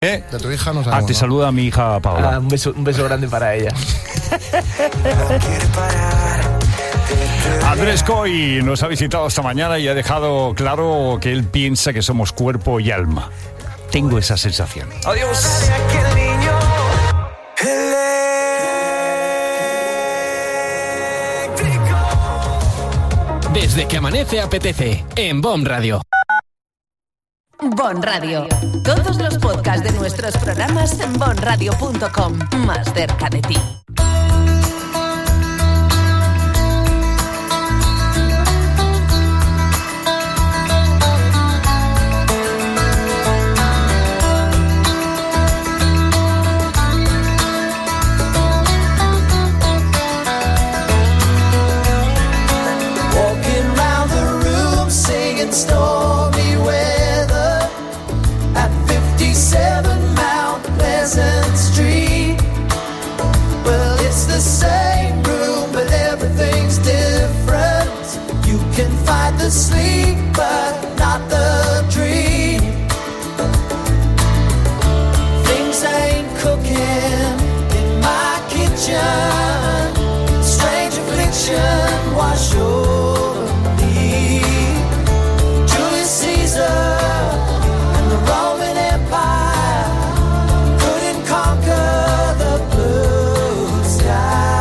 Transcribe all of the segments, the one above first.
De tu hija no sabemos. Te saluda mi hija Paula. Un beso grande para ella. Andrés Coy nos ha visitado esta mañana y ha dejado claro que él piensa que somos cuerpo y alma. Tengo esa sensación. Adiós. Desde que amanece apetece en BOM Radio. BOM Radio. Todos los podcasts de nuestros programas en bomradio.com. Más cerca de ti. Stormy weather at 57 Mount Pleasant Street. Well, it's the same room, but everything's different. You can fight the sleep, but not the dream. Things ain't cooking in my kitchen. Strange affliction wash over me. Caesar and the Roman Empire couldn't conquer the blue sky.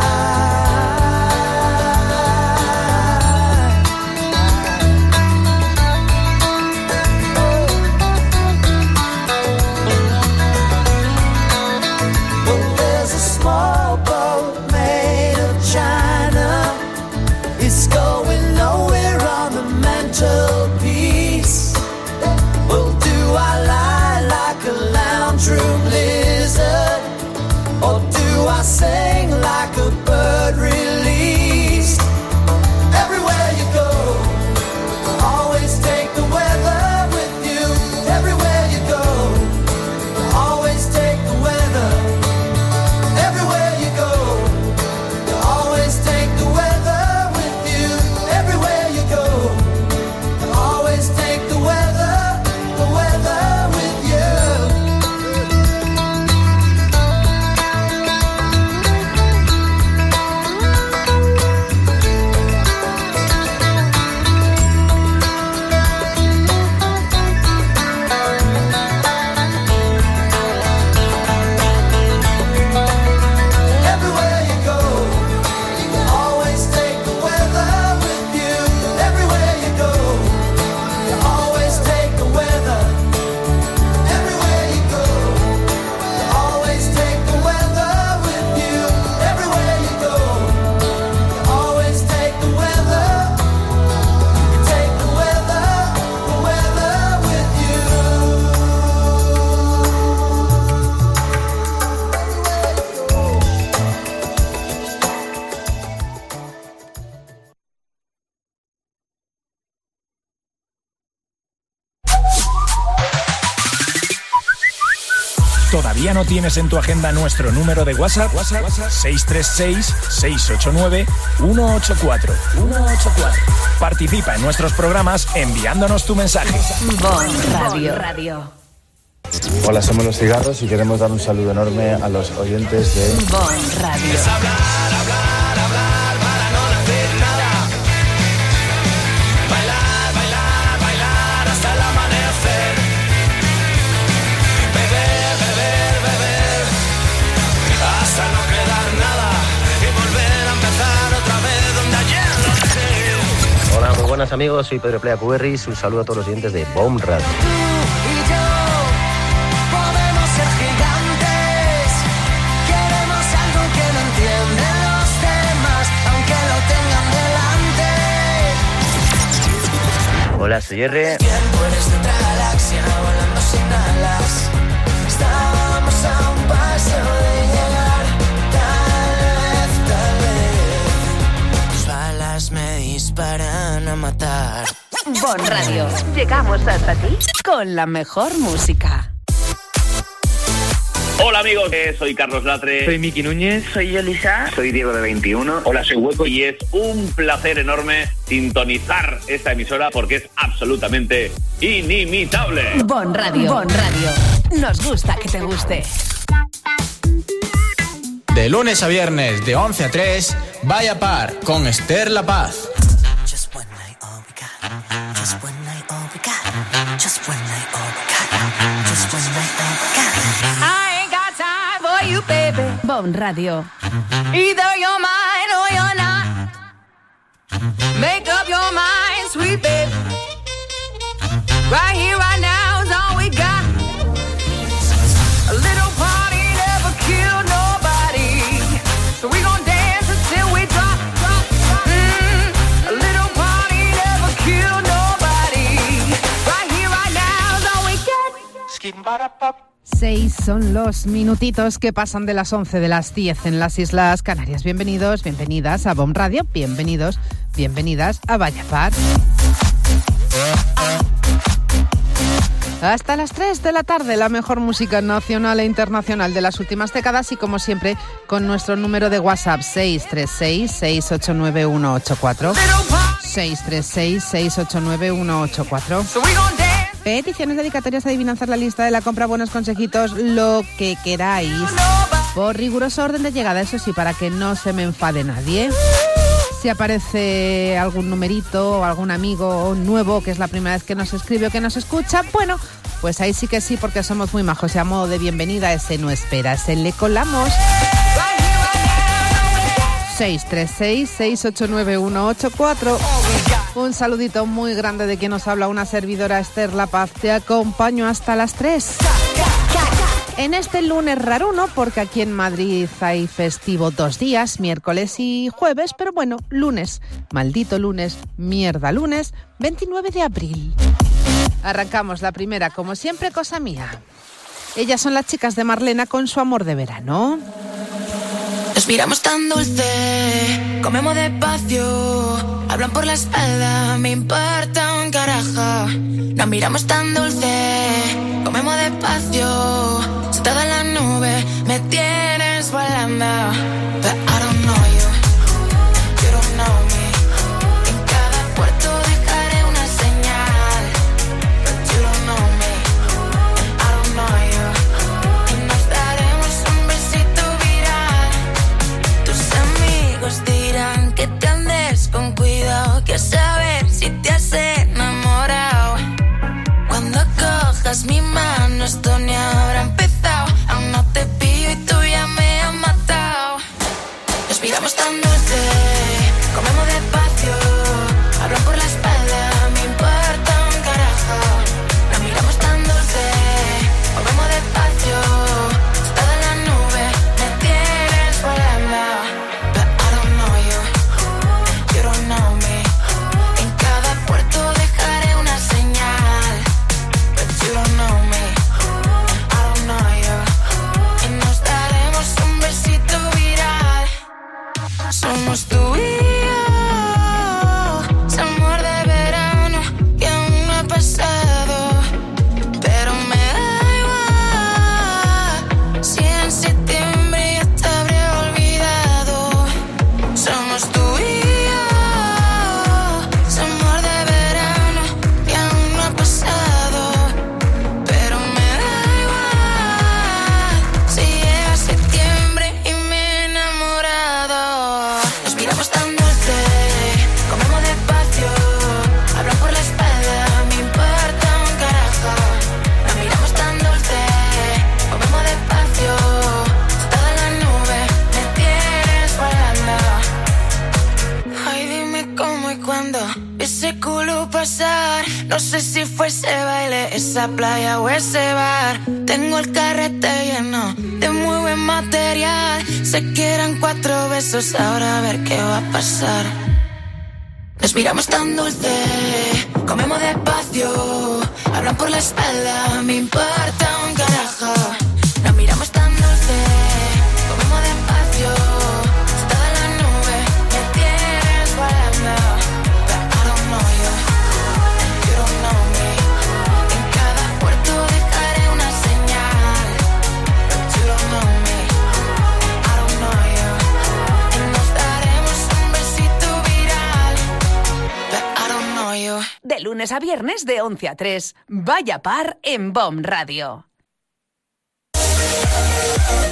Well, there's a small boat made of China. It's going nowhere on the mantelpiece. Well, do I lie like a lounge room lizard, or do I sing like a bird released? Everywhere you go, always take the weather with you. Everywhere you go, always take the weather. Everywhere you go, you always take the weather with you. Everywhere you go, you always take the weather with you. Everywhere you go, you always take the weather with you. Everywhere you go, you always take the weather. Everywhere you go, you always take the weather with you. Everywhere you go, you always take the weather. You take the weather with you. ¿Todavía no tienes en tu agenda nuestro número de WhatsApp? 636-689-184. Participa en nuestros programas enviándonos tu mensaje. BOM Radio. Hola, somos Los Cigarros y queremos dar un saludo enorme a los oyentes de BOM Radio. Hola, muy buenas amigos, soy Pedro Playa Cuberris, un saludo a todos los oyentes de BOM Radio. Podemos ser gigantes. Queremos algo que no entienden los demás, aunque lo tengan delante. Hola, soy R. Tiempo eres de otra galaxia, volando sin alas. Estábamos a un paso de llegar. Tal vez tus balas me disparan a matar. BOM Radio. Llegamos hasta ti con la mejor música. Hola amigos, soy Carlos Latre. Soy Miki Núñez. Soy Elisa. Soy Diego de 21. Hola, soy Hueco y es un placer enorme sintonizar esta emisora porque es absolutamente inimitable. BOM Radio. BOM Radio. nos gusta que te guste. De lunes a viernes, de 11 a 3, Vaya Par, con Esther La Paz. Just one night, all we got. Just one night, all we got. Just one night, all we got. Just one night, all we got. I ain't got time for you, baby. Bon Radio. Either you're mine or you're not. Make up your mind, sweet baby. Right here, right now is all we got. A little party never killed nobody, so we gon' dance until we drop. A little party never killed nobody. Right here, right now is all we got. 6 son los minutitos que pasan de las 11 de las 10 en las Islas Canarias. Bienvenidos, bienvenidas a Bon Radio, bienvenidos, bienvenidas a Vaya Par. Hasta las 3 de la tarde, la mejor música nacional e internacional de las últimas décadas y como siempre con nuestro número de WhatsApp 636-689-184. 636-689-184. Peticiones, dedicatorias, adivinanzas, la lista de la compra, buenos consejitos, lo que queráis. Por riguroso orden de llegada, eso sí, para que no se me enfade nadie. Si aparece algún numerito o algún amigo nuevo que es la primera vez que nos escribe o que nos escucha, bueno, pues ahí sí que sí, porque somos muy majos y a modo de bienvenida ese no espera, ese le colamos. 636-689-184. Un saludito muy grande de quien nos habla, una servidora, Esther La Paz. Te acompaño hasta las 3. En este lunes raruno, porque aquí en Madrid hay festivo 2 días, miércoles y jueves, pero bueno, lunes, maldito lunes, mierda lunes, 29 de abril. Arrancamos la primera, como siempre, cosa mía. Ellas son las chicas de Marlena con su amor de verano. Nos miramos tan dulce, comemos despacio, hablan por la espalda, me importa un carajo. Nos miramos tan dulce, comemos despacio, sentada en la nube, me tienes volando. But I don't know you, you don't know me. En cada puerto dejaré una señal, but you don't know me, and I don't know you. Y nos daremos un besito viral. Tus amigos dirán que te andes con cuidado, que saber si te has enamorado. Cuando cojas mi mano esto ni habrá empezado. Aún no te pillo y tú ya me has matado. Nos miramos tan dulce, comemos despacio, hablan por la espalda, me importa un carajo. Nos miramos tan dulce, comemos despacio, sentada en la nube, me tienes volando. But I don't know you, you don't know me. En cada puerto dejaré una señal, but you don't know me, I don't know you. Y nos daremos un besito viral. Somos tú y yo, ese amor de verano que aún no ha pasado, pero me da igual si en septiembre ya te habré olvidado. Somos tú y yo, ese amor de verano que aún no ha pasado, pero me da igual si llega septiembre y me he enamorado. Nos miramos tan dulce, comemos despacio, hablan por la espalda, me importa un carajo. Nos miramos tan dulce, comemos despacio, sentada en la nube, me tienes volando. Ay, dime cómo y cuándo vi ese culo pasar. No sé si fue ese baile, esa playa o ese bar. Tengo el carrete lleno de muy buen material. Sé que eran 4 besos, ahora a ver qué va a pasar. Nos miramos tan dulce, comemos despacio, hablan por la espalda, me importa un carajo. Nos miramos tan dulce, comemos despacio, sentada en la nube, me tienes volando. But I don't know you, you don't know me. En cada puerto dejaré una señal, but you don't know me, I don't know you. Y nos daremos un besito viral, but I don't know you. De lunes a viernes de 11 a 3, Vaya Par en Bon Radio.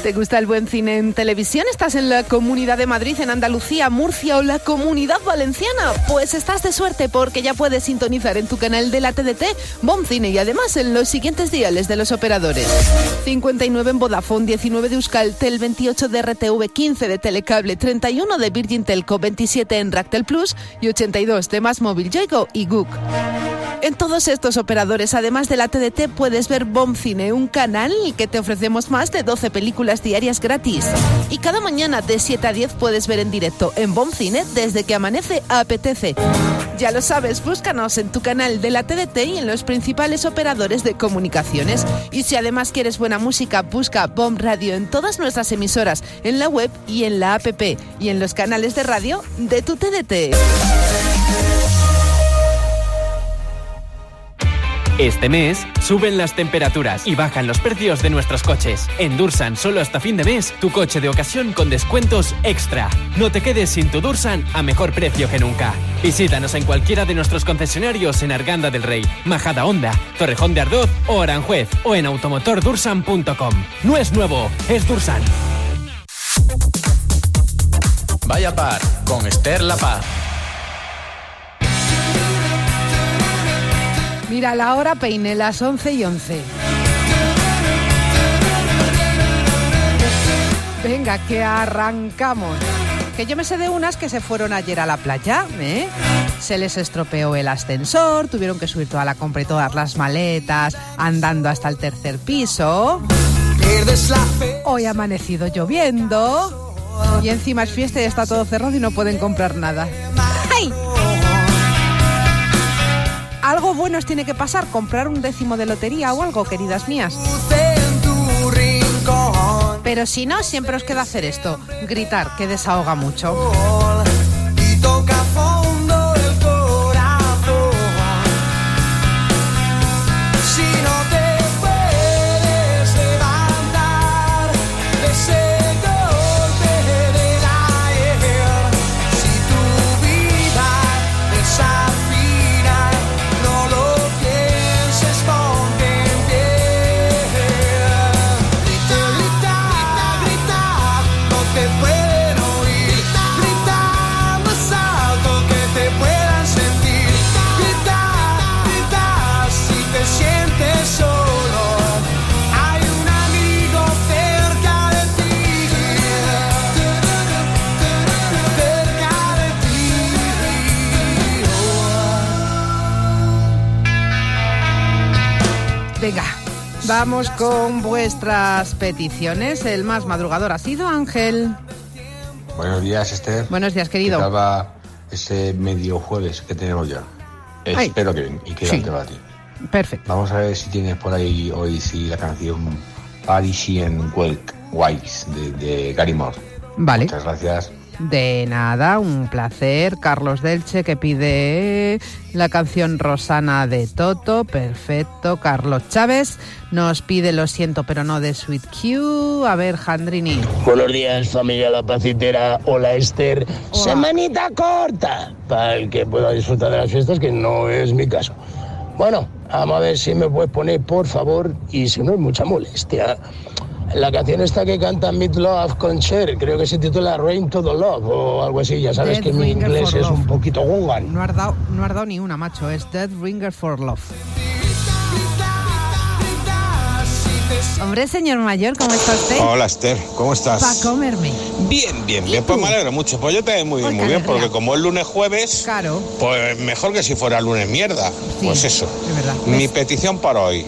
¿Te gusta el buen cine en televisión? ¿Estás en la Comunidad de Madrid, en Andalucía, Murcia o la Comunidad Valenciana? Pues estás de suerte porque ya puedes sintonizar en tu canal de la TDT Bom Cine y además en los siguientes diales de los operadores. 59 en Vodafone, 19 de Euskaltel, 28 de RTV, 15 de Telecable, 31 de Virgin Telco, 27 en Ractel Plus y 82 de Más Móvil, Yoigo y Guk. En todos estos operadores, además de la TDT, puedes ver Bom Cine, un canal que te ofrecemos más de 12 películas diarias gratis. Y cada mañana de 7 a 10 puedes ver en directo en Bom Cine desde que amanece apetece. Ya lo sabes, búscanos en tu canal de la TDT y en los principales operadores de comunicaciones. Y si además quieres buena música, busca Bom Radio en todas nuestras emisoras, en la web y en la app y en los canales de radio de tu TDT. Este mes suben las temperaturas y bajan los precios de nuestros coches. En Dursan, solo hasta fin de mes, tu coche de ocasión con descuentos extra. No te quedes sin tu Dursan a mejor precio que nunca. Visítanos en cualquiera de nuestros concesionarios en Arganda del Rey, Majada Honda, Torrejón de Ardoz o Aranjuez o en automotordursan.com. No es nuevo, es Dursan. Vaya Par con Esther La Paz. Mira, la hora peine, las 11:11. Venga, que arrancamos. Que yo me sé de unas que se fueron ayer a la playa, ¿eh? Se les estropeó el ascensor, tuvieron que subir toda la compra y todas las maletas, andando hasta el tercer piso. Hoy ha amanecido lloviendo. Y encima es fiesta y está todo cerrado y no pueden comprar nada. ¡Ay! Algo bueno os tiene que pasar, comprar un décimo de lotería o algo, queridas mías. Pero si no, siempre os queda hacer esto, gritar, que desahoga mucho. Venga, vamos con vuestras peticiones. El más madrugador ha sido Ángel. Buenos días, Esther. Buenos días, querido. ¿Qué tal va ese medio jueves que tenemos ya? Espero que bien y que sí. Te va a ti. Perfecto. Vamos a ver si tienes por ahí hoy la canción Parisian Wise de Gary Moore. Vale. Muchas gracias. De nada, un placer. Carlos Delche, que pide la canción Rosana de Toto. Perfecto. Carlos Chávez nos pide Lo siento pero no de Sweet Q. A ver, Jandrini. Buenos días, familia La Pacitera. Hola, Esther. Hola. Semanita corta para el que pueda disfrutar de las fiestas, que no es mi caso. Bueno, vamos a ver si me puedes poner, por favor, y si no es mucha molestia, la canción esta que canta Meat Love con Cher, creo que se titula Rain to the Love o algo así. Ya sabes que mi inglés es un poquito gongan. No has dado ni una, macho. Es Dead Ringer for Love. Hombre, señor mayor, ¿cómo está usted? Hola, Esther, ¿cómo estás? Para comerme. Bien. Pues me alegro mucho. Pues yo también muy bien, porque como es lunes jueves, claro, pues mejor que si fuera lunes mierda. Sí, pues eso. Es verdad. Mi petición para hoy.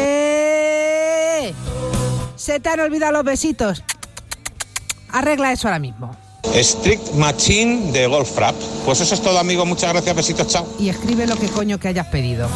Se te han olvidado los besitos. Arregla eso ahora mismo. Strict Machine de Golf Rap. Pues eso es todo, amigo. Muchas gracias, besitos, chao. Y escribe lo que coño que hayas pedido.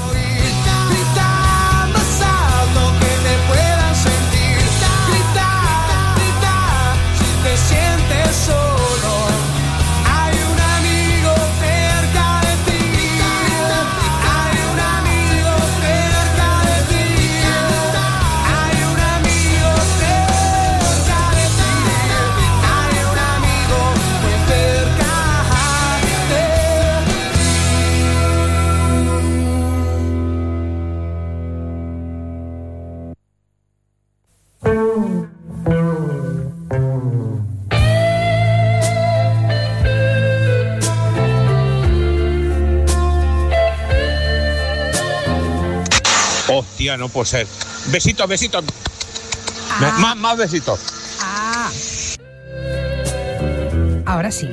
día no puede ser. Besitos, besitos. Más besitos. Ahora sí.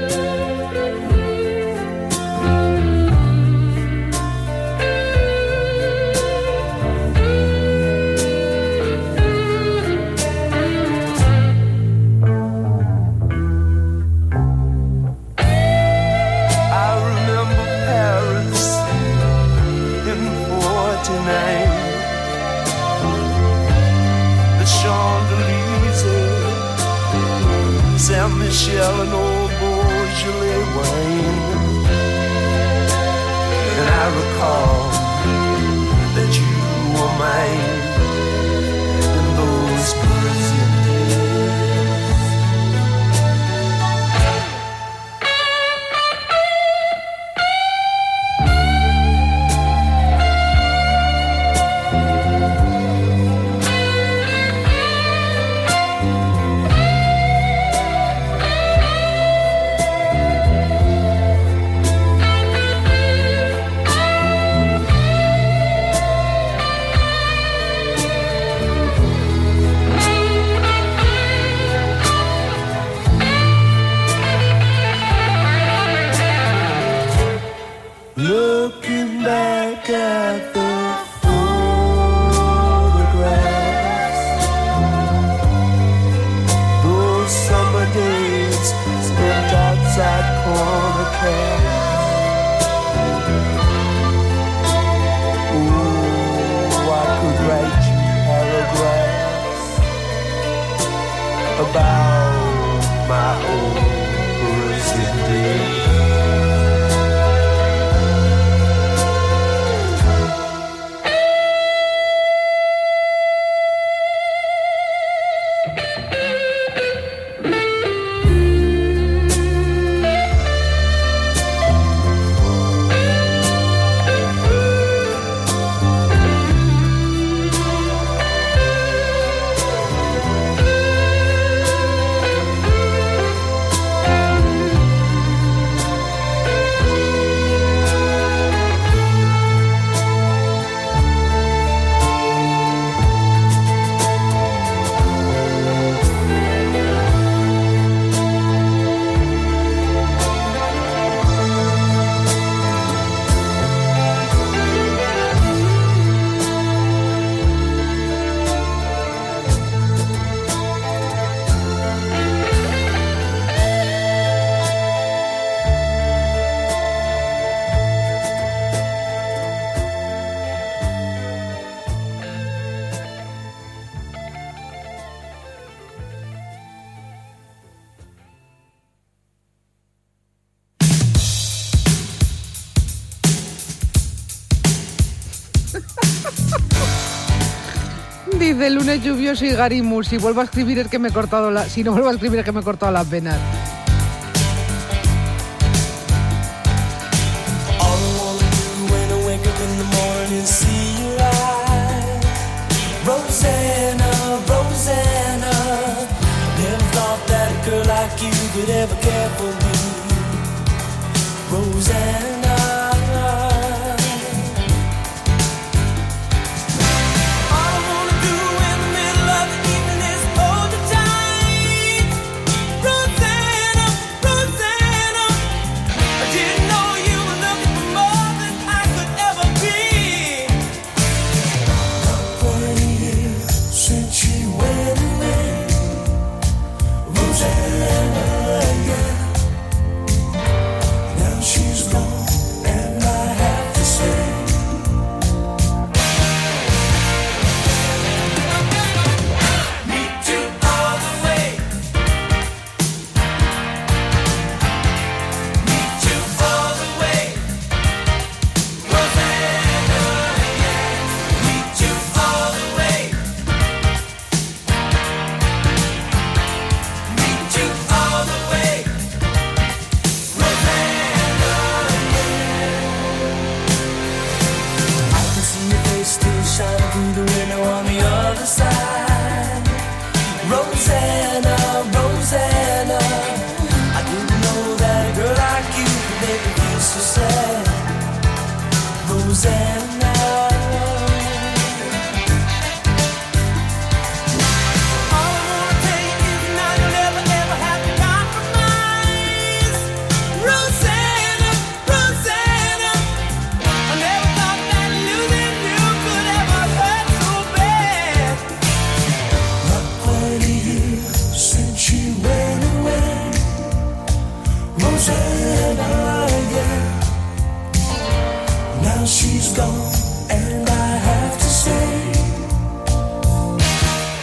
Saint-Michel and old Beaujolais wine. And I recall that you were mine in those Brazilian looking back at the photographs, those summer days spent outside corner cafes. Oh, I could write you paragraphs about my old Brazilian days. Dice lunes lluvioso y Garimus. Si vuelvo a escribir es que me he cortado si no vuelvo a escribir es que me he cortado las venas. Rosanna, Rosanna, never thought that a girl like you could ever care for me. Rosanna. Rosanna.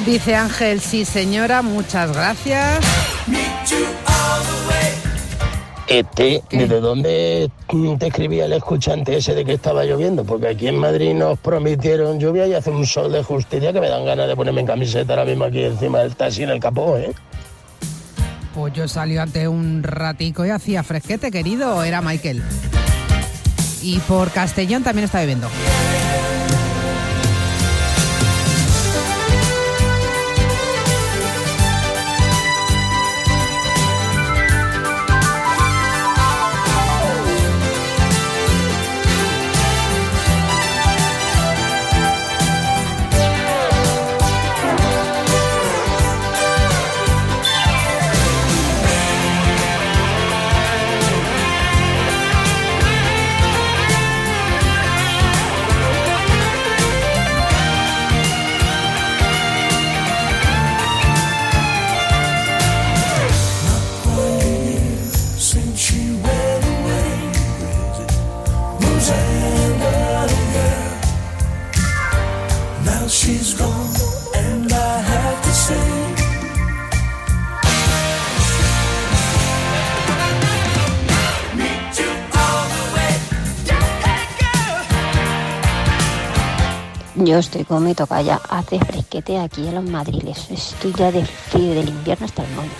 Dice Ángel, sí señora, muchas gracias. ¿Desde dónde te escribía el escuchante ese de que estaba lloviendo? Porque aquí en Madrid nos prometieron lluvia y hace un sol de justicia que me dan ganas de ponerme en camiseta ahora mismo aquí encima del taxi en el capó, ¿eh? Pues yo salí hace un ratico y hacía fresquete, querido, era Michael. Y por Castellón también está lloviendo. Yo estoy con mi tocaya, hace fresquete aquí en los Madriles. Estoy ya de frío del invierno hasta el moño.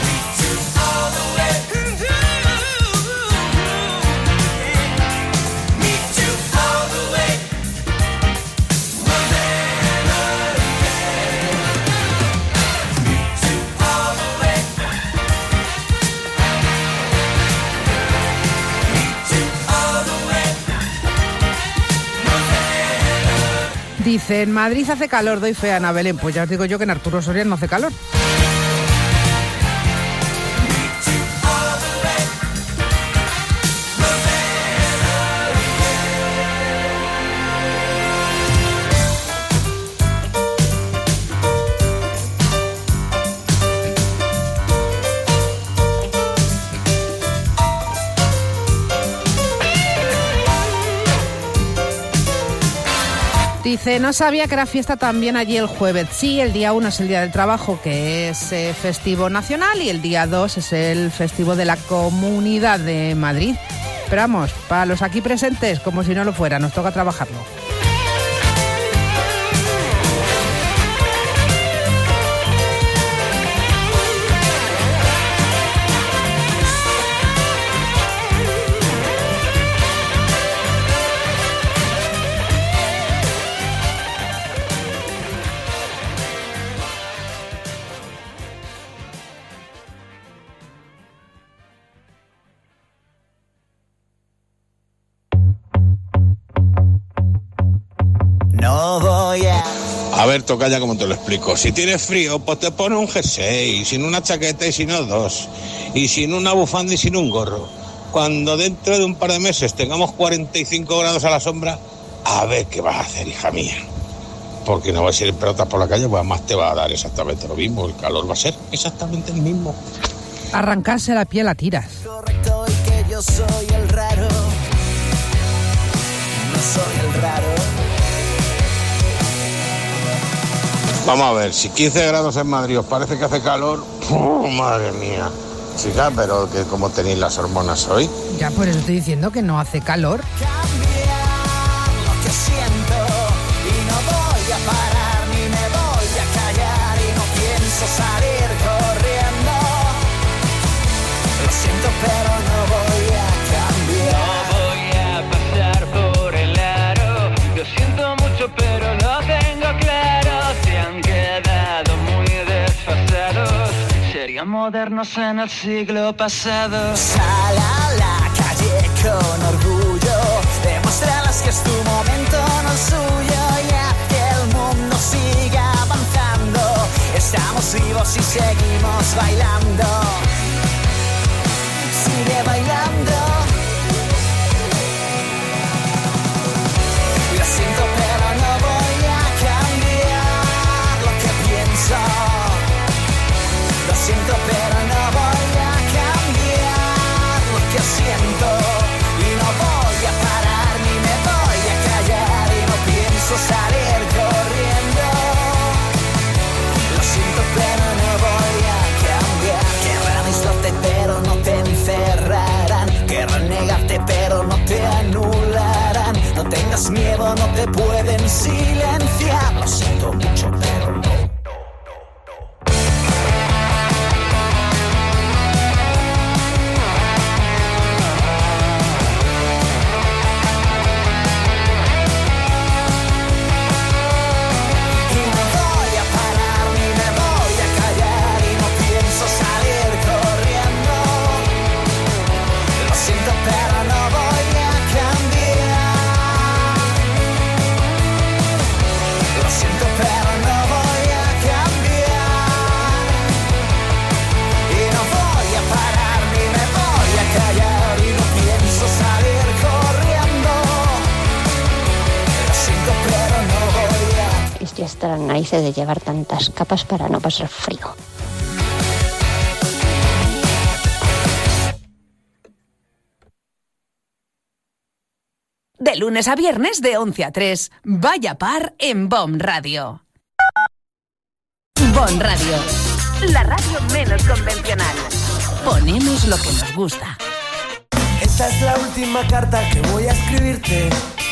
Dice, en Madrid hace calor, doy fe a Ana Belén. Pues ya os digo yo que en Arturo Soria no hace calor. Dice, no sabía que era fiesta también allí el jueves. Sí, el día 1 es el Día del Trabajo, que es festivo nacional, y el día 2 es el festivo de la Comunidad de Madrid. Pero vamos, para los aquí presentes, como si no lo fuera, nos toca trabajarlo. A ver, tocaya, ¿cómo te lo explico? Si tienes frío, pues te pones un jersey, sin una chaqueta y sin dos, y sin una bufanda y sin un gorro. Cuando dentro de un par de meses tengamos 45 grados a la sombra, a ver qué vas a hacer, hija mía. Porque no vas a ir en pelotas por la calle, pues además te va a dar exactamente lo mismo, el calor va a ser exactamente el mismo. Arrancarse la piel a tiras. Correcto, y que yo soy el raro. No soy el raro. Vamos a ver, si 15 grados en Madrid os parece que hace calor, madre mía. Chica, pero que como tenéis las hormonas hoy. Ya por eso estoy diciendo que no hace calor. Lo que siento y no voy a parar ni me voy a callar y no pienso salir corriendo. Lo siento, pero no voy a cambiar. No voy a pasar por el aro. Lo siento mucho, pero lo tengo claro. Se han quedado muy desfasados. Serían modernos en el siglo pasado. Sal a la calle con orgullo, demuéstrales que es tu momento, no el suyo. Y haz que el mundo siga avanzando. Estamos vivos y seguimos bailando. Sigue bailando. Lo siento, pero no voy a cambiar lo que pienso. Lo siento, pero no voy a cambiar lo que siento. Y no voy a parar ni me voy a callar. Y no pienso salir corriendo. te pueden silenciar. Lo siento mucho, pero no. Estoy hasta las narices de llevar tantas capas para no pasar frío. De lunes a viernes de 11 a 3, Vaya Par en BOM Radio. BOM Radio, la radio menos convencional. Ponemos lo que nos gusta. Esta es la última carta que voy a escribirte.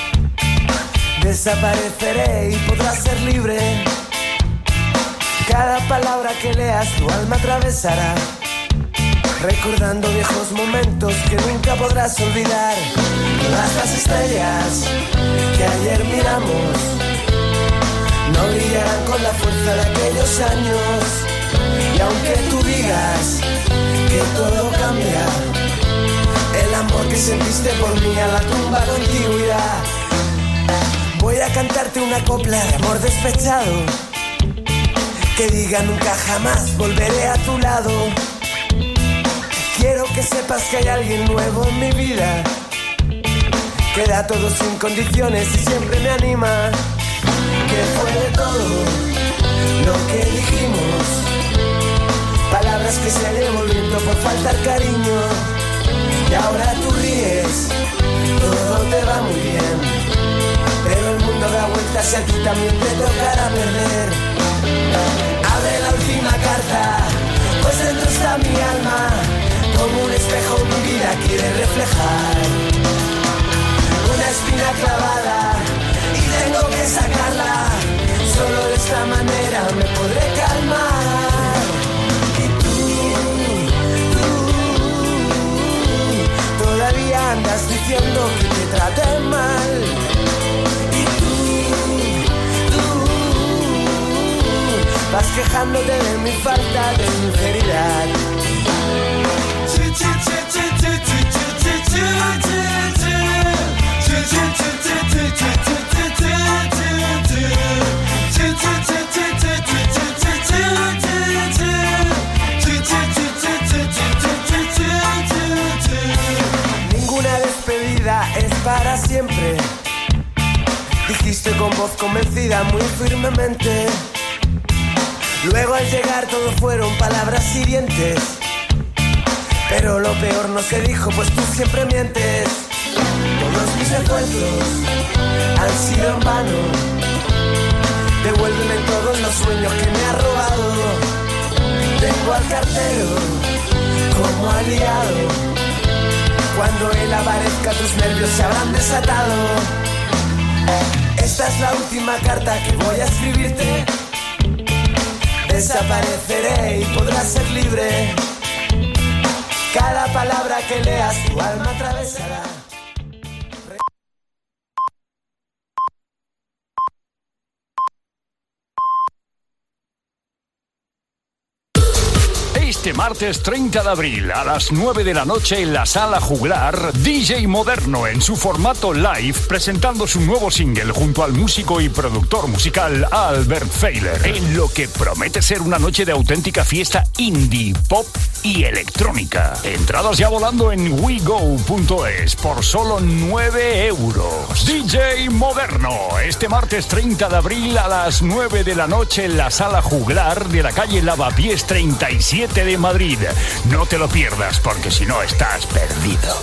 Desapareceré y podrás ser libre. Cada palabra que leas tu alma atravesará, recordando viejos momentos que nunca podrás olvidar. Todas las estrellas que ayer miramos no brillarán con la fuerza de aquellos años. Y aunque tú digas que todo cambia, el amor que sentiste por mí a la tumba contigo irá. Voy a cantarte una copla de amor despechado, que diga nunca jamás volveré a tu lado. Quiero que sepas que hay alguien nuevo en mi vida, que da todo sin condiciones y siempre me anima. Que fue de todo lo que dijimos, palabras que se llevó el viento por faltar cariño. Y ahora tú ríes, todo te va muy bien, pero el mundo da vueltas y a ti también te tocará perder. Abre la última carta, pues dentro está mi alma, como un espejo mi vida quiere reflejar. Una espina clavada y tengo que sacarla, solo de esta manera me podré calmar. Y tú todavía andas diciendo que te traté mal. Vas quejándote de mi falta de sinceridad. Ninguna despedida es para siempre, dijiste con voz convencida muy firmemente. Luego al llegar todo fueron palabras hirientes, pero lo peor no se dijo, pues tú siempre mientes. Todos mis esfuerzos han sido en vano, devuélveme todos los sueños que me has robado. Tengo al cartero como aliado, cuando él aparezca tus nervios se habrán desatado. Esta es la última carta que voy a escribirte. Desapareceré y podrás ser libre. Cada palabra que leas tu alma atravesará. Este martes 30 de abril a las 9 de la noche en la Sala Juglar, DJ Moderno en su formato live presentando su nuevo single junto al músico y productor musical Albert Feiler, en lo que promete ser una noche de auténtica fiesta indie, pop y electrónica. Entradas ya volando en wego.es por solo 9 euros. DJ Moderno, este martes 30 de abril a las 9 de la noche en la Sala Juglar de la calle Lavapiés 37 de Madrid. No te lo pierdas porque si no estás perdido.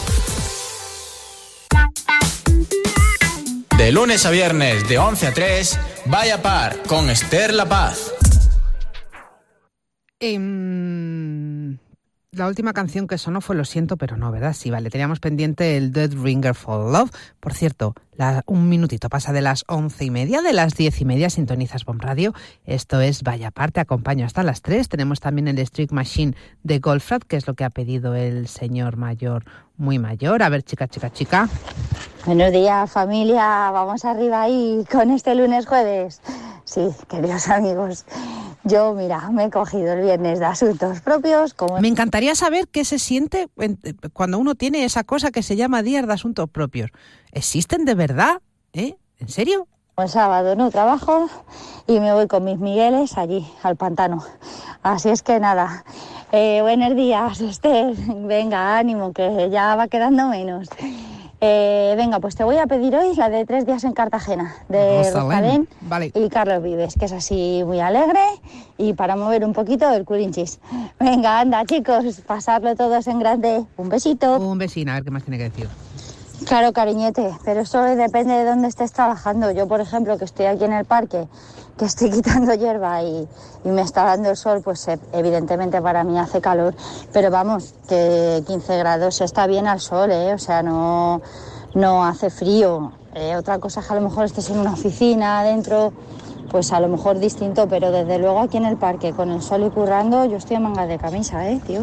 De lunes a viernes de 11 a 3, Vaya Par con Esther La Paz. La última canción que sonó fue Lo siento, pero no, ¿verdad? Sí, vale. Teníamos pendiente el Dead Ringer for Love. Por cierto, un minutito pasa de las 11:30, de las 10:30 sintonizas BOM Radio. Esto es Vaya Par, te acompaño hasta las 3. Tenemos también el Streak Machine de Goldfrapp, que es lo que ha pedido el señor mayor, muy mayor. A ver, chica. Buenos días, familia. Vamos arriba ahí con este lunes jueves. Sí, queridos amigos, yo, mira, me he cogido el viernes de asuntos propios. Me encantaría saber qué se siente cuando uno tiene esa cosa que se llama días de asuntos propios. ¿Existen de verdad? ¿En serio? El sábado no trabajo y me voy con mis Migueles allí, al pantano. Así es que nada, buenos días, Esther. Venga, ánimo, que ya va quedando menos. Venga, pues te voy a pedir hoy la de 3 días en Cartagena, de Rosalén y Carlos Vives, que es así muy alegre y para mover un poquito el culinchis. Venga, anda, chicos, pasarlo todos en grande. Un besito. Un besín, a ver qué más tiene que decir. Claro, cariñete, pero eso depende de dónde estés trabajando. Yo, por ejemplo, que estoy aquí en el parque, que estoy quitando hierba y me está dando el sol, pues evidentemente para mí hace calor. Pero vamos, que 15 grados está bien al sol, o sea, no hace frío. Otra cosa es que a lo mejor estés en una oficina adentro, pues a lo mejor distinto, pero desde luego aquí en el parque, con el sol y currando, yo estoy en mangas de camisa, tío.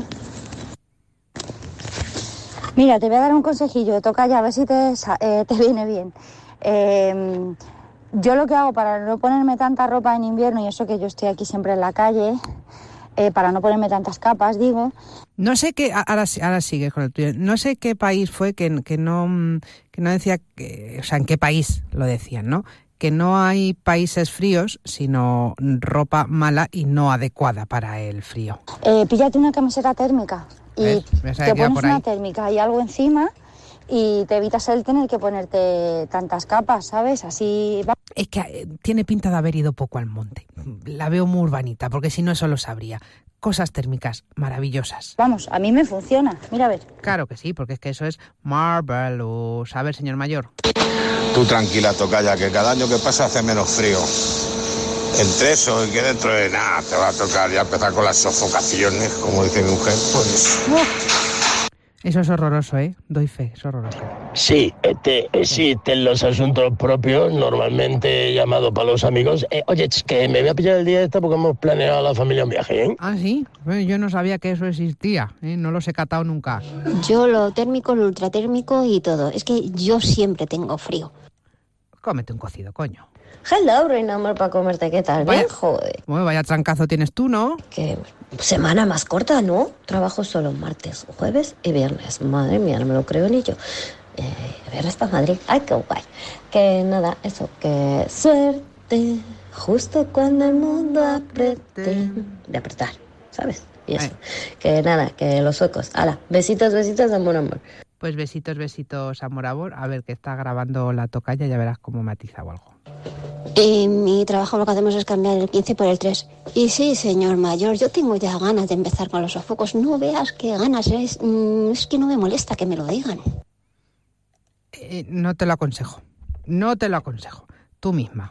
Mira, te voy a dar un consejillo, toca ya, a ver si te viene bien. Yo lo que hago para no ponerme tanta ropa en invierno, y eso que yo estoy aquí siempre en la calle, para no ponerme tantas capas, digo... No sé qué, ahora sigue con el tuyo, no sé qué país fue que no decía, o sea, en qué país lo decían, ¿no? Que no hay países fríos, sino ropa mala y no adecuada para el frío. Píllate una camiseta térmica. Y te pones una térmica y algo encima y te evitas el tener que ponerte tantas capas, ¿sabes? Así va. Es que tiene pinta de haber ido poco al monte. La veo muy urbanita, porque si no eso lo sabría. Cosas térmicas maravillosas. Vamos, a mí me funciona. Mira, a ver. Claro que sí, porque es que eso es marvelous. A ver, señor mayor. Tú tranquila, tocaya, que cada año que pasa hace menos frío. Entre eso y que dentro de nada te va a tocar ya empezar con las sofocaciones, como dice mi mujer, pues... Eso es horroroso, doy fe, es horroroso. Sí, existen los asuntos propios, normalmente llamado para los amigos. Oye, que me voy a pillar el día porque hemos planeado a la familia un viaje, Ah, ¿sí? Bueno, yo no sabía que eso existía, no los he catado nunca. Yo lo térmico, lo ultratérmico y todo. Es que yo siempre tengo frío. Cómete un cocido, coño. Hello, reina amor, para comerte, ¿qué tal? Vaya, bien, joder. Bueno, vaya trancazo tienes tú, ¿no? Que semana más corta, ¿no? Trabajo solo martes, jueves y viernes. Madre mía, no me lo creo ni yo. Viernes para Madrid. Ay, qué guay. Que nada, eso, que suerte, justo cuando el mundo apriete. De apretar, ¿sabes? Y eso. Que nada, que los suecos. Hala, besitos, amor, amor. Pues besitos, amor. A ver, que está grabando la tocaya, ya verás cómo matiza o algo. En mi trabajo lo que hacemos es cambiar el 15 por el 3. Y sí, señor mayor, yo tengo ya ganas de empezar con los sofocos. No veas qué ganas, es que no me molesta que me lo digan. No te lo aconsejo. Tú misma.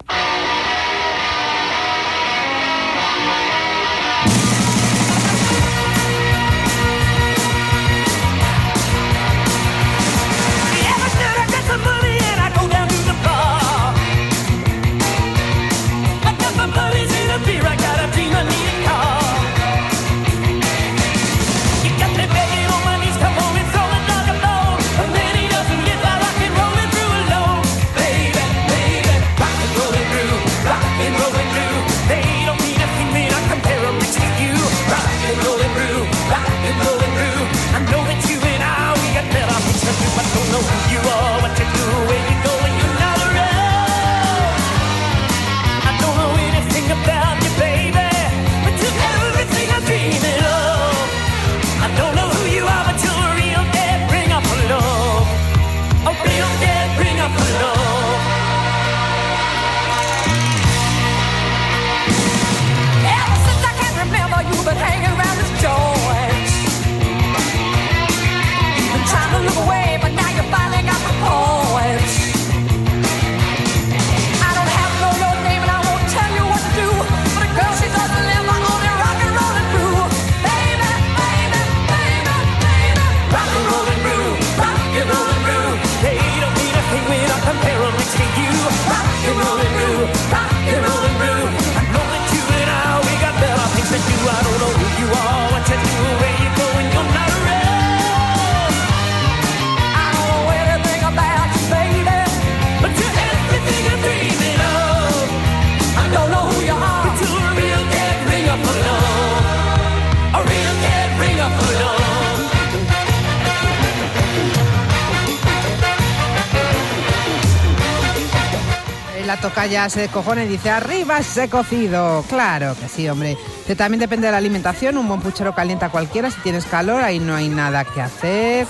La tocaya se descojona y dice, arriba ese cocido. Claro que sí, hombre. Que también depende de la alimentación. Un buen puchero calienta a cualquiera. Si tienes calor, ahí no hay nada que hacer.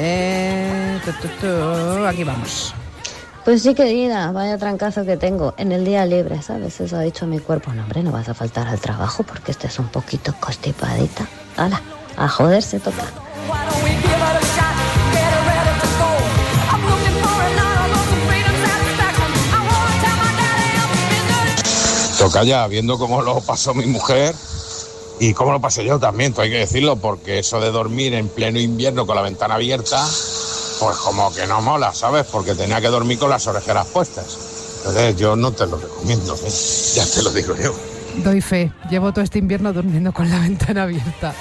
Aquí vamos. Pues sí, querida, vaya trancazo que tengo en el día libre, ¿sabes? Eso ha dicho mi cuerpo. No, hombre, no vas a faltar al trabajo porque estés un poquito constipadita. ¡Hala! A joder se toca. Tocaya, viendo cómo lo pasó mi mujer y cómo lo pasé yo también, hay que decirlo, porque eso de dormir en pleno invierno con la ventana abierta, pues como que no mola, ¿sabes? Porque tenía que dormir con las orejeras puestas. Entonces yo no te lo recomiendo, ¿eh? Ya te lo digo yo. Doy fe, llevo todo este invierno durmiendo con la ventana abierta.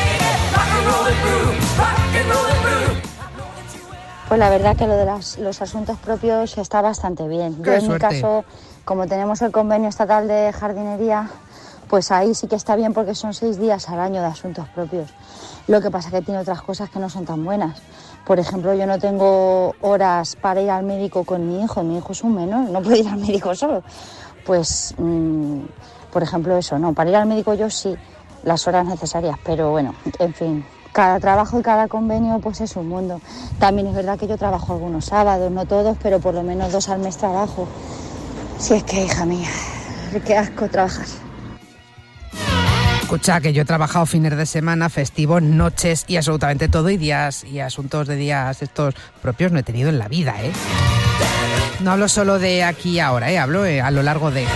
Pues la verdad que lo de los asuntos propios está bastante bien. Yo en mi caso, como tenemos el convenio estatal de jardinería, pues ahí sí que está bien porque son 6 días al año de asuntos propios. Lo que pasa es que tiene otras cosas que no son tan buenas. Por ejemplo, yo no tengo horas para ir al médico con mi hijo es un menor, no puede ir al médico solo. Pues, por ejemplo, eso, no, para ir al médico yo sí, las horas necesarias, pero bueno, en fin, cada trabajo y cada convenio pues es un mundo. También es verdad que yo trabajo algunos sábados, no todos, pero por lo menos 2 al mes trabajo. Si es que, hija mía, qué asco trabajar. Escucha, que yo he trabajado fines de semana, festivos, noches y absolutamente todo, y días y asuntos de días estos propios no he tenido en la vida, ¿eh? No hablo solo de aquí y ahora, hablo a lo largo de...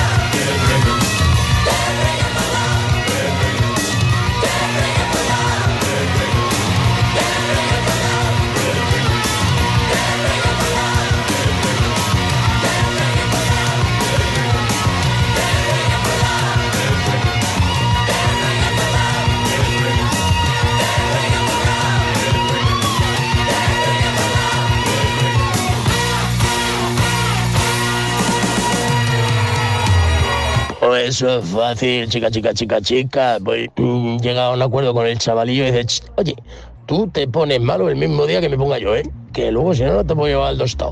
Eso es fácil, chica. Pues llega a un acuerdo con el chavalillo y dice, oye, tú te pones malo el mismo día que me ponga yo, ¿eh? Que luego si no te puedo llevar al tostado.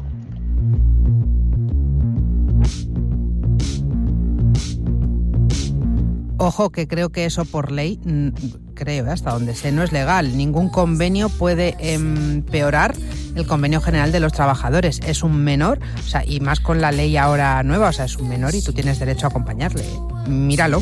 Ojo, que creo que eso por ley, creo, hasta donde sé, no es legal. Ningún convenio puede empeorar el convenio general de los trabajadores. Es un menor, o sea, y más con la ley ahora nueva, o sea, es un menor y tú tienes derecho a acompañarle. Míralo.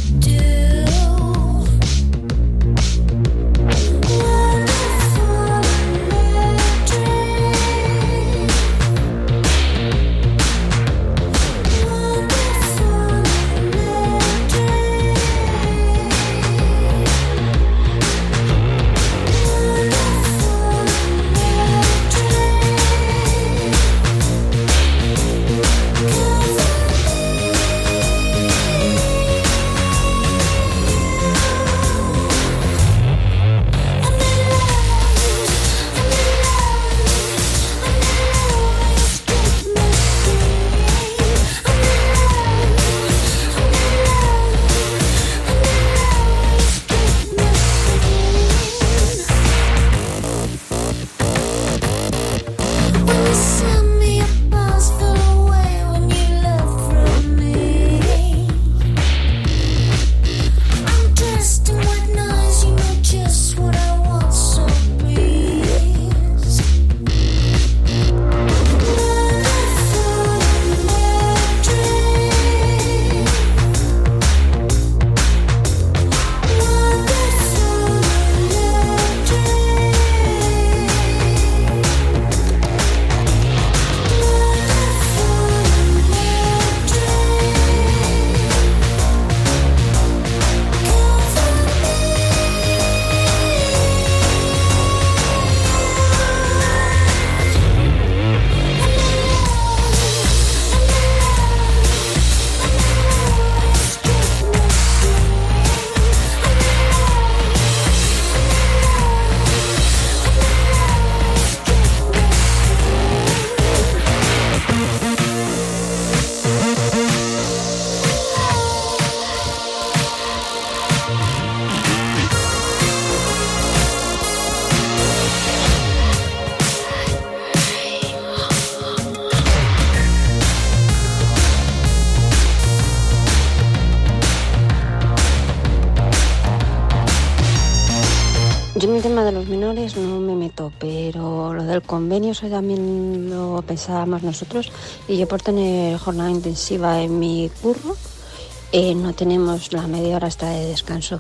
Yo en el tema de los menores no me meto, pero lo del convenio eso también lo pensábamos nosotros, y yo por tener jornada intensiva en mi curro no tenemos la media hora hasta de descanso.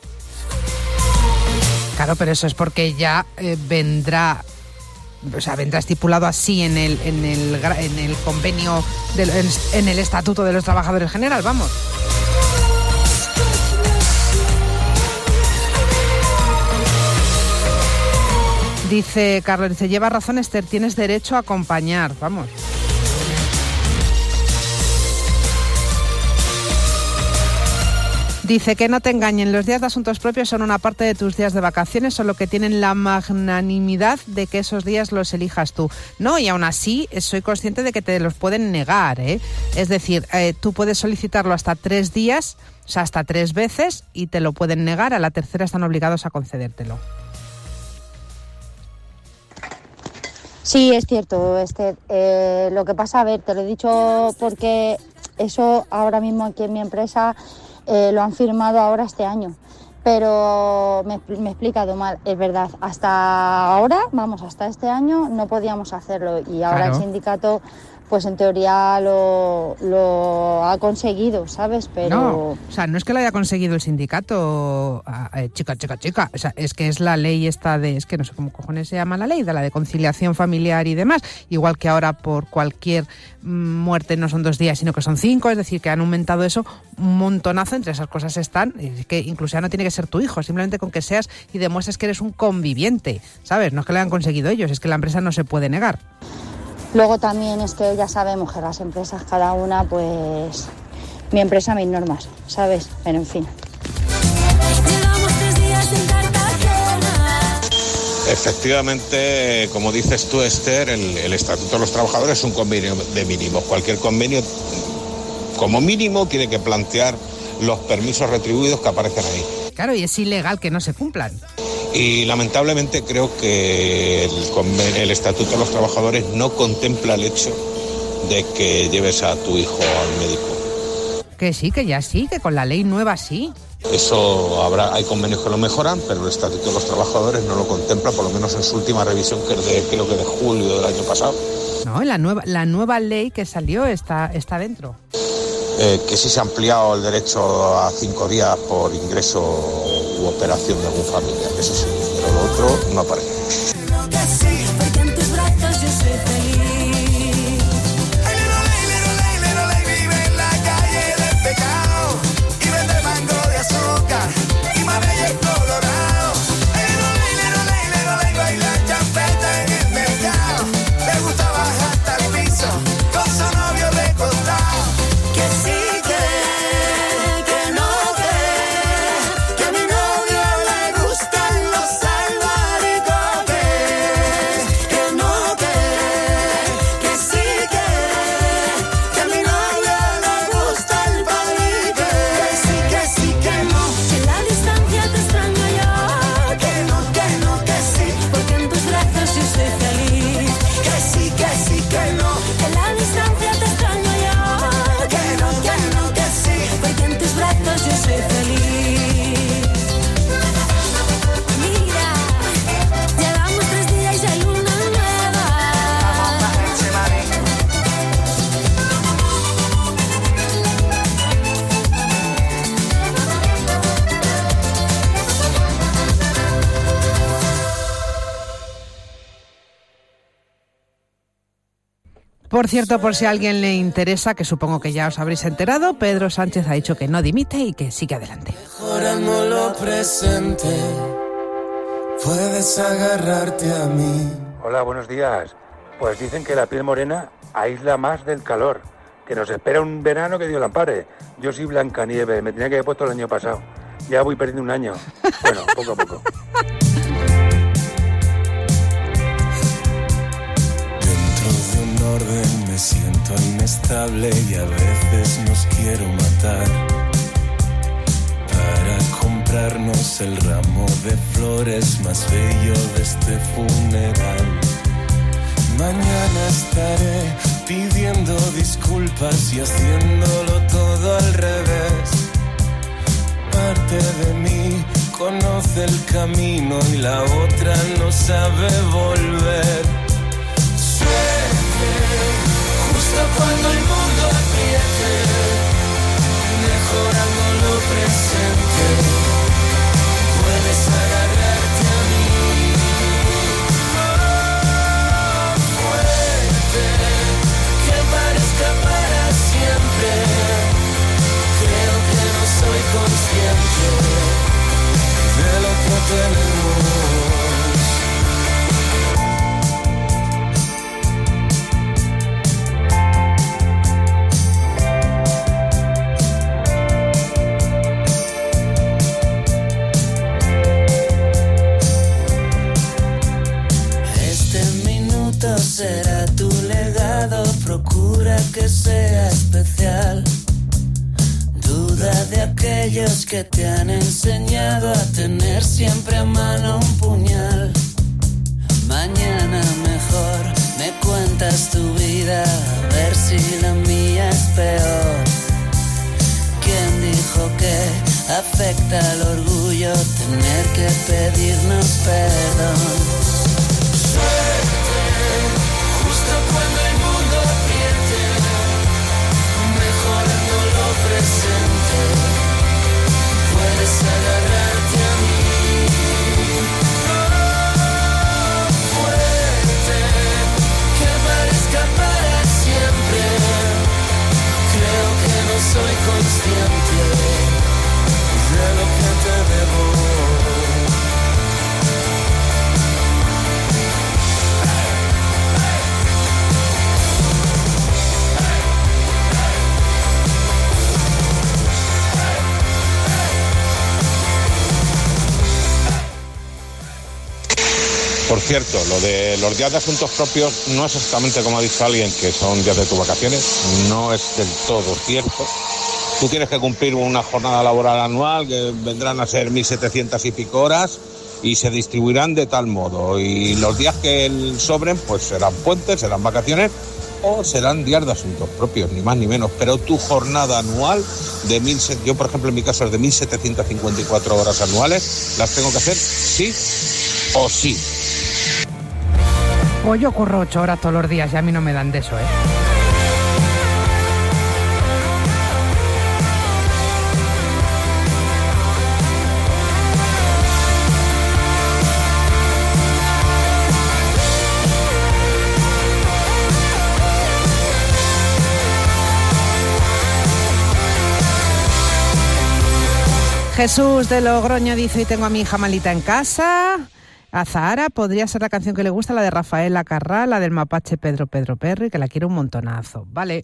Claro, pero eso es porque ya vendrá estipulado así en el convenio, en el Estatuto de los Trabajadores General, vamos. Dice Carlos, lleva razón Esther, tienes derecho a acompañar, vamos. Dice que no te engañen, los días de asuntos propios son una parte de tus días de vacaciones, solo que tienen la magnanimidad de que esos días los elijas tú. No, y aún así soy consciente de que te los pueden negar, ¿eh? Es decir, tú puedes solicitarlo hasta 3 días, o sea, hasta 3 veces, y te lo pueden negar, a la tercera están obligados a concedértelo. Sí, es cierto, Esther. Lo que pasa, a ver, te lo he dicho porque eso ahora mismo aquí en mi empresa lo han firmado ahora este año. Pero me he explicado mal, es verdad. Hasta ahora, hasta este año no podíamos hacerlo y ahora claro. El sindicato, pues en teoría lo ha conseguido, ¿sabes? Pero no, o sea, no es que lo haya conseguido el sindicato, chica. O sea, es que es la ley esta es que no sé cómo cojones se llama la ley, de la de conciliación familiar y demás. Igual que ahora por cualquier muerte no son 2 días, sino que son 5, es decir, que han aumentado eso un montonazo. Entre esas cosas están, que incluso ya no tiene que ser tu hijo, simplemente con que seas y demuestres que eres un conviviente, ¿sabes? No es que lo hayan conseguido ellos, es que la empresa no se puede negar. Luego también es que ya sabemos que las empresas, cada una, pues mi empresa, mis normas, ¿sabes? Pero en fin. Efectivamente, como dices tú, Esther, el Estatuto de los Trabajadores es un convenio de mínimos. Cualquier convenio, como mínimo, tiene que plantear los permisos retribuidos que aparecen ahí. Claro, y es ilegal que no se cumplan. Y lamentablemente creo que el Estatuto de los Trabajadores no contempla el hecho de que lleves a tu hijo al médico. Que sí, que con la ley nueva sí. Eso hay convenios que lo mejoran, pero el Estatuto de los Trabajadores no lo contempla, por lo menos en su última revisión, que es creo que de julio del año pasado. No, la nueva ley que salió está dentro. Que sí se ha ampliado el derecho a 5 días por ingreso u operación de algún familiar, eso sí, pero lo otro no aparece. Por cierto, por si a alguien le interesa, que supongo que ya os habréis enterado, Pedro Sánchez ha dicho que no dimite y que sigue adelante. Mejorando lo presente, puedes agarrarte a mí. Hola, buenos días. Pues dicen que la piel morena aísla más del calor, que nos espera un verano que Dios la ampare. Yo soy Blancanieves, me tenía que haber puesto el año pasado. Ya voy perdiendo un año. Bueno, poco a poco. Me siento inestable y a veces nos quiero matar para comprarnos el ramo de flores más bello de este funeral. Mañana estaré pidiendo disculpas y haciéndolo todo al revés. Parte de mí con conoce el camino y la otra no sabe volver. Suerte, justo cuando el mundo apriete, mejorando lo presente, puedes agarrarte a mí. Oh, fuerte, que parezca para siempre. Creo que no soy consciente de lo que tenemos. Este minuto será tu legado, procura que sea especial. Duda de aquellos que te han enseñado a tener siempre a mano un puñal. Mañana mejor me cuentas tu vida, a ver si la mía es peor. ¿Quién dijo que afecta al orgullo tener que pedirnos perdón? Suerte, justo cuando el mundo apriete, mejorando lo presente, puedes agarrarte a mí. Oh, fuerte, que parezca para siempre. Creo que no soy consciente de lo que te debo. Por cierto, lo de los días de asuntos propios no es exactamente como ha dicho alguien, que son días de tus vacaciones, no es del todo cierto. Tú tienes que cumplir una jornada laboral anual que vendrán a ser 1.700 y pico horas y se distribuirán de tal modo. Y los días que sobren, pues serán puentes, serán vacaciones o serán días de asuntos propios, ni más ni menos. Pero tu jornada anual yo por ejemplo en mi caso es de 1.754 horas anuales, las tengo que hacer sí o sí. Pues yo curro 8 horas todos los días y a mí no me dan de eso, ¿eh? Jesús de Logroño dice: hoy tengo a mi hija malita en casa. A Zahara podría ser la canción que le gusta, la de Rafael Acarrá, la del mapache Pedro Perry, que la quiero un montonazo. Vale.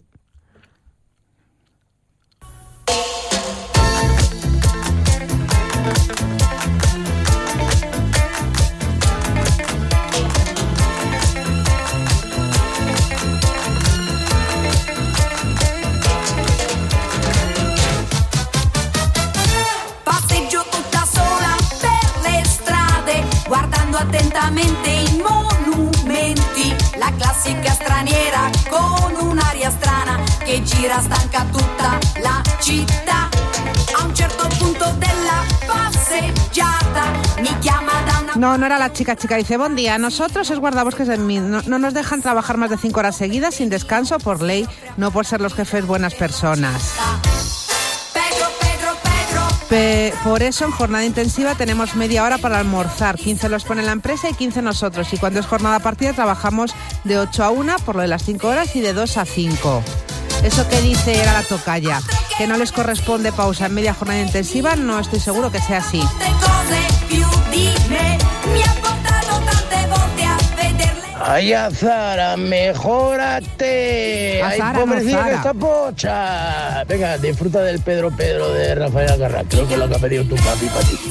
Attentamente i monumenti, la classica straniera con un'aria strana che gira stanca tutta la città. A un certo punto della passeggiata mi chiama da una... No era la chica, dice: buen día, nosotros es guardabosques de mí, no nos dejan trabajar más de 5 horas seguidas sin descanso por ley, no por ser los jefes buenas personas. Por eso en jornada intensiva tenemos media hora para almorzar, 15 los pone la empresa y 15 nosotros, y cuando es jornada partida trabajamos de 8 a 1 por lo de las 5 horas y de 2 a 5. Eso que dice era la tocaya, que no les corresponde pausa en media jornada intensiva, no estoy seguro que sea así. Ay, Zara, mejórate. Ay, pobrecita que está pocha. Venga, disfruta del Pedro de Rafael Acarrá. Creo que es lo que ha pedido tu papi para ti.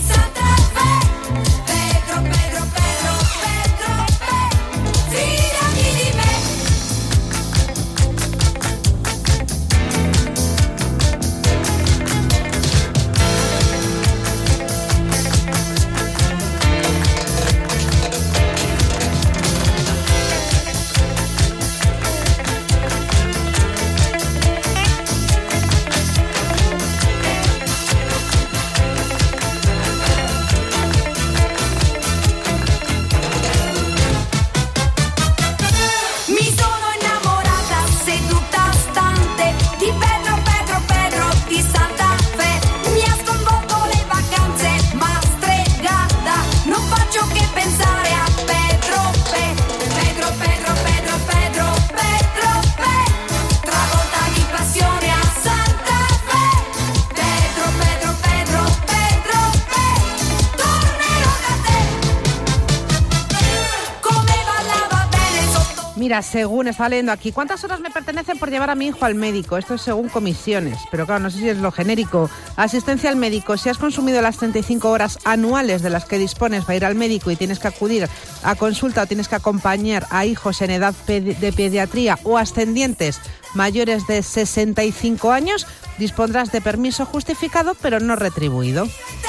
Mira, según estaba leyendo aquí, ¿cuántas horas me pertenecen por llevar a mi hijo al médico? Esto es según comisiones, pero claro, no sé si es lo genérico. Asistencia al médico, si has consumido las 35 horas anuales de las que dispones para ir al médico y tienes que acudir a consulta o tienes que acompañar a hijos en edad de pediatría o ascendientes mayores de 65 años, dispondrás de permiso justificado pero no retribuido.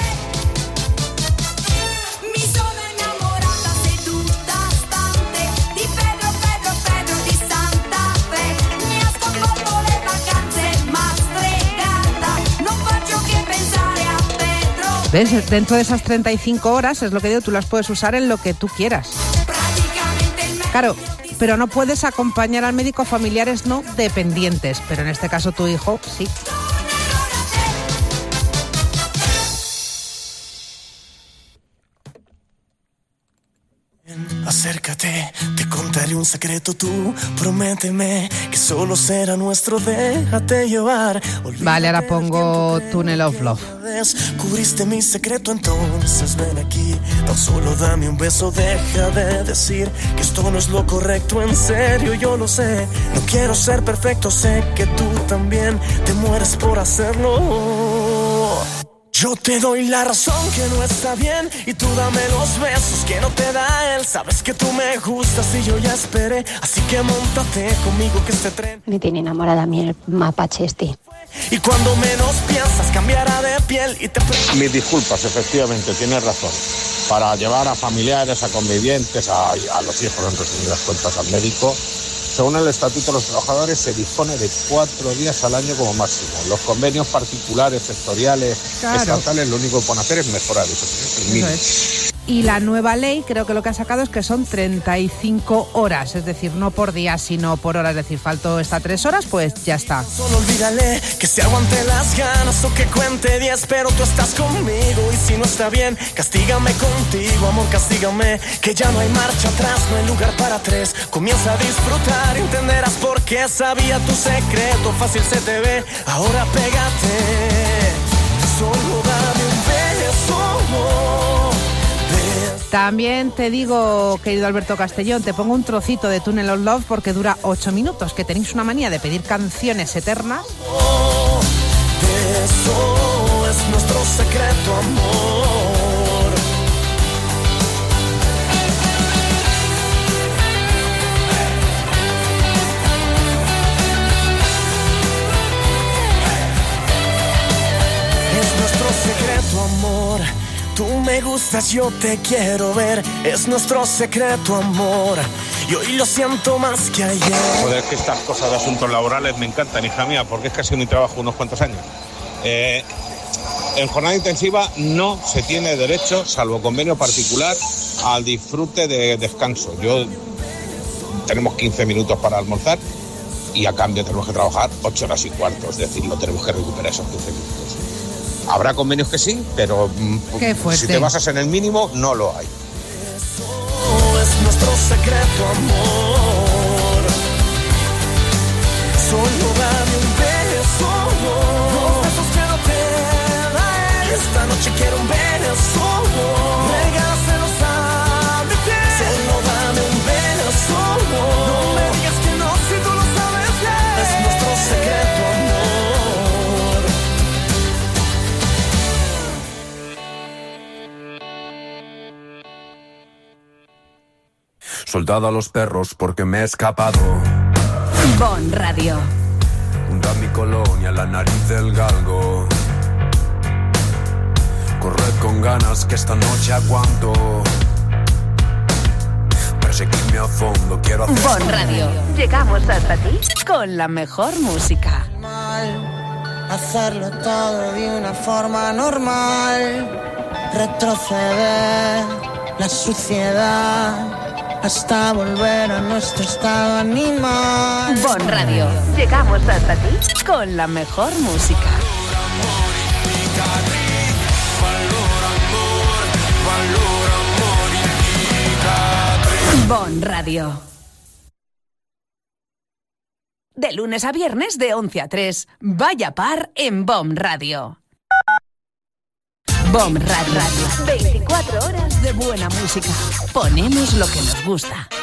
¿Ves? Dentro de esas 35 horas, es lo que digo, tú las puedes usar en lo que tú quieras. Claro, pero no puedes acompañar al médico a familiares no dependientes, pero en este caso tu hijo sí. Acércate, te contaré un secreto, tú prométeme que solo será nuestro, déjate llevar. Vale, ahora pongo Tunnel of Love. Cubriste mi secreto, entonces ven aquí, tan solo dame un beso, deja de decir que esto no es lo correcto, en serio yo lo sé, no quiero ser perfecto, sé que tú también te mueres por hacerlo. Yo te doy la razón que no está bien y tú dame los besos que no te da él. Sabes que tú me gustas y yo ya esperé, así que móntate conmigo que este tren Me tiene enamorada a mí el mapache este. Y cuando menos piensas cambiará de piel y te... Mis disculpas, efectivamente, tienes razón. Para llevar a familiares, a convivientes, a los hijos, en resumidas cuentas, al médico, según el Estatuto de los Trabajadores, se dispone de 4 días al año como máximo. Los convenios particulares, sectoriales, estatales, lo único que pueden hacer es mejorar eso. Y la nueva ley, creo que lo que ha sacado es que son 35 horas, es decir, no por día, sino por hora. Es decir, faltó estas 3 horas, pues ya está. Solo olvídale que se aguante las ganas o que cuente 10, pero tú estás conmigo y si no está bien, castígame contigo, amor, castígame, que ya no hay marcha atrás, no hay lugar para 3. Comienza a disfrutar, entenderás por qué sabía tu secreto, fácil se te ve, ahora pégate, solo dame un beso. También te digo, querido Alberto Castellón, te pongo un trocito de Tunnel of Love porque dura 8 minutos, que tenéis una manía de pedir canciones eternas. Eso es nuestro secreto, amor. Es nuestro secreto, amor. Tú me gustas, yo te quiero ver, es nuestro secreto, amor, y hoy lo siento más que ayer. Joder, que estas cosas de asuntos laborales me encantan, hija mía, porque es que ha sido mi trabajo unos cuantos años. En jornada intensiva no se tiene derecho, salvo convenio particular, al disfrute de descanso. Tenemos 15 minutos para almorzar y a cambio tenemos que trabajar 8 horas y cuarto, es decir, lo tenemos que recuperar esos 15 minutos. Habrá convenios que sí, pero si te basas en el mínimo, no lo hay. Eso es nuestro secreto, amor. Solo dame un beso. Los besos que no te da él. Y esta noche quiero un beso. Regálaselos a mi piel. Solo dame un beso. No me digas que no si tú lo sabes bien. Es nuestro secreto, amor. Soltado a los perros porque me he escapado. Bon Radio. Junto a mi colonia, la nariz del galgo. Corred con ganas que esta noche aguanto. Perseguirme a fondo, quiero hacer... Bon Radio. Llegamos hasta ti con la mejor música. Hacerlo todo de una forma normal. Retroceder la suciedad hasta volver a nuestro estado animal. Bon Radio. Llegamos hasta ti con la mejor música. Bon Radio. De lunes a viernes de 11 a 3. Vaya par en Bon Radio. Bon Radio. 24 horas de buena música. Ponemos lo que nos gusta.